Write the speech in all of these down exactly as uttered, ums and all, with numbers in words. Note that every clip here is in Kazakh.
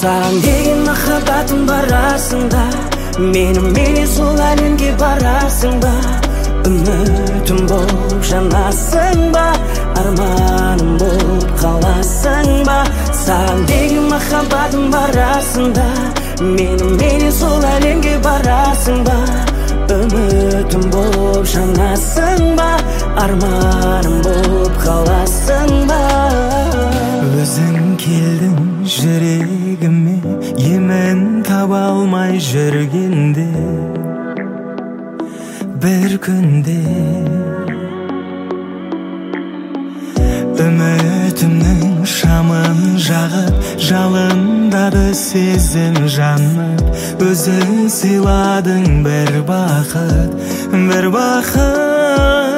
Саған деген махаббатым барасың ба, менің менен сол әлемге барасың ба? Үмітім болып жанасың ба, арманым болып қаласың ба? Саған деген махаббатым барасың да, менің менен сол әлемге барасың ба? Үмітім болып жанасың ба, арманым болып қаласың ба? Өзің келдің жүрегіме, емін таба алмай жүргенде, бір күнде үмітімнің шамын жағып, жалындады сезім жанып, өзің сыйладың бір бақыт, бір бақыт.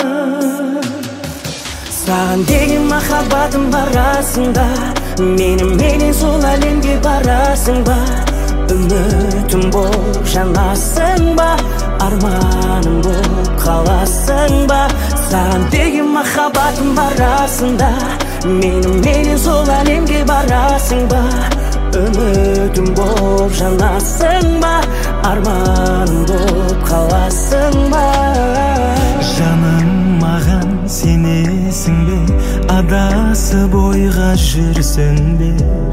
Саған деген махаббатым барасың да, менің менен сол әлемге барасың ба? Үмітім болып жанасың ба, арманым болып қаласың ба? Саған деген махаббатым барасың да, менің менен сол әлемге барасың ба? Үмітім болып жанасың ба, арманым болып қаласың ба? Жаным, маған сенесің бе, адасып ойға жүрсің бе,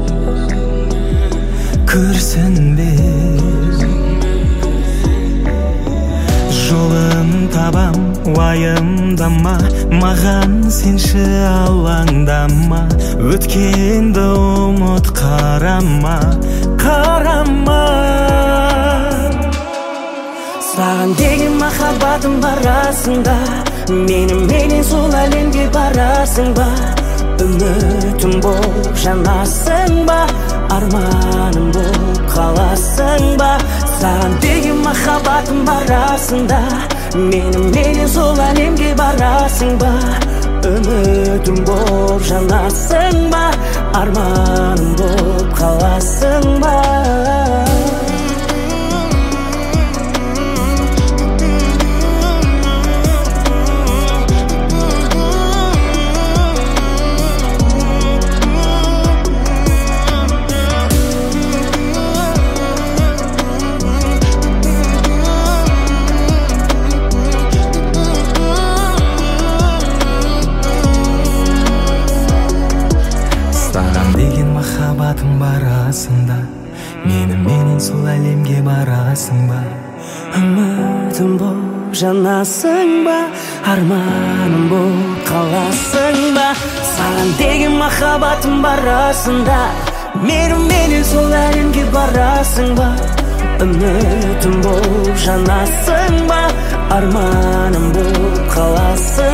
көрсін бе? Жолын табам, уайымдама, маған сенші алаңдама, өткенді ұмыт, қарама, қарама. Саған деген махаббатым барасың да, менің менен сол әлемге барасың ба? Үмітім болып жанасың ба, арманым болып қаласың ба? Саған деген махаббатым барасың да, менің менен сол әлемге барасың ба? Үмітім болып жанасың ба, арманым болып қаласың ба? Саған деген махаббатым барасың да, менің менен сол әлемге барасың ба? Үмітім болып жанасың ба, арманым болып қаласың ба? Саған деген махаббатым барасың да, менің менен сол әлемге барасың ба? Үмітім болып жанасың ба, арманым болып қаласың